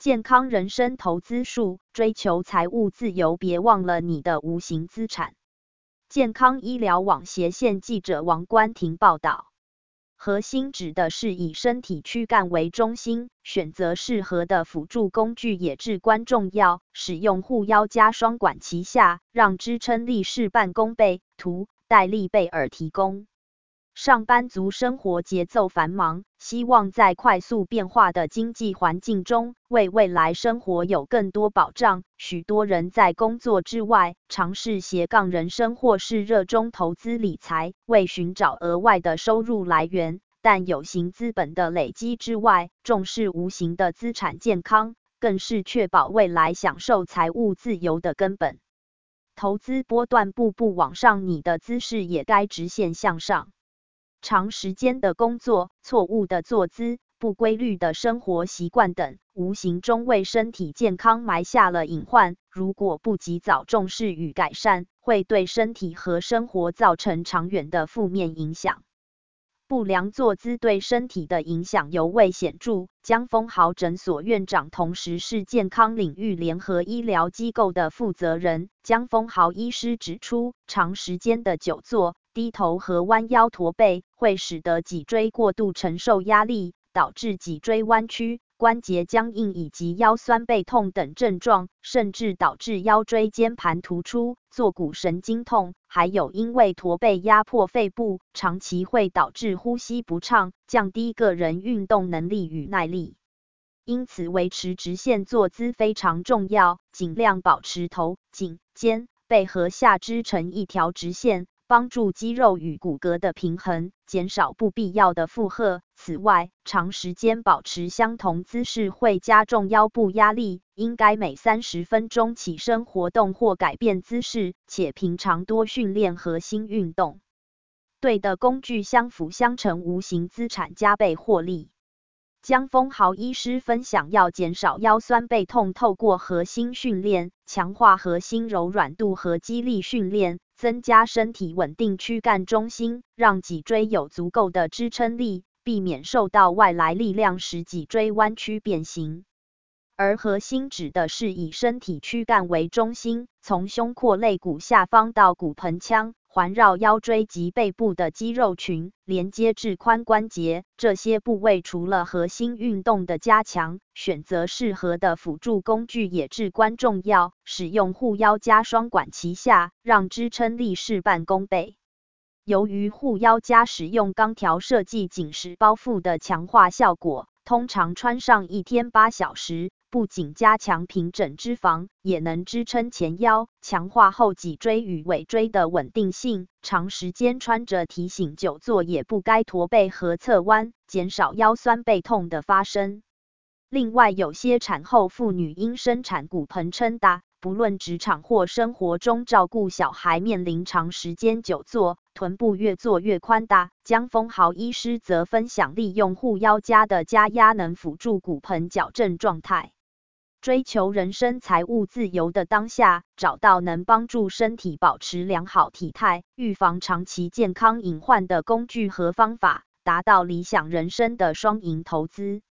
健康人生投资术，追求财务自由，别忘了你的无形资产。健康医疗网斜线记者王冠婷报道。核心指的是以身体躯干为中心，选择适合的辅助工具也至关重要。使用护腰加双管齐下，让支撑力事半功倍。图戴利贝尔提供。上班族生活节奏繁忙，希望在快速变化的经济环境中，为未来生活有更多保障。许多人在工作之外，尝试斜杠人生或是热衷投资理财，为寻找额外的收入来源。但有形资本的累积之外，重视无形的资产健康，更是确保未来享受财务自由的根本。投资波段步步往上，你的姿势也该直线向上。长时间的工作、错误的坐姿、不规律的生活习惯等，无形中为身体健康埋下了隐患。如果不及早重视与改善，会对身体和生活造成长远的负面影响。不良坐姿对身体的影响尤为显著。江丰豪诊所院长，同时是健康领域联合医疗机构的负责人。江丰豪医师指出，长时间的久坐、低头和弯腰驼背，会使得脊椎过度承受压力，导致脊椎弯曲、关节僵硬以及腰酸背痛等症状，甚至导致腰椎间盘突出、坐骨神经痛。还有因为驼背压迫肺部，长期会导致呼吸不畅，降低个人运动能力与耐力。因此维持直线坐姿非常重要，尽量保持头、颈、肩、背和下肢成一条直线，帮助肌肉与骨骼的平衡，减少不必要的负荷。此外，长时间保持相同姿势会加重腰部压力，应该每30分钟起身活动或改变姿势，且平常多训练核心运动。对的工具相辅相成，无形资产加倍获利。江丰豪医师分享，要减少腰酸背痛，透过核心训练，强化核心柔软度和肌力训练，增加身体稳定躯干中心，让脊椎有足够的支撑力，避免受到外来力量使脊椎弯曲变形。而核心指的是以身体躯干为中心，从胸廓肋骨下方到骨盆腔，环绕腰椎及背部的肌肉群，连接至髋关节。这些部位除了核心运动的加强，选择适合的辅助工具也至关重要。使用护腰加双管齐下，让支撑力事半功倍。由于护腰加使用钢条设计紧实包覆的强化效果，通常穿上1天8小时，不仅加强平整脂肪，也能支撑前腰，强化后脊椎与尾椎的稳定性。长时间穿着提醒久坐也不该驼背和侧弯，减少腰酸背痛的发生。另外，有些产后妇女因生产骨盆撑大，不论职场或生活中照顾小孩，面临长时间久坐，臀部越做越宽大。江丰豪医师则分享，利用护腰加的加压能辅助骨盆矫正状态。追求人生财务自由的当下，找到能帮助身体保持良好体态、预防长期健康隐患的工具和方法，达到理想人生的双赢投资。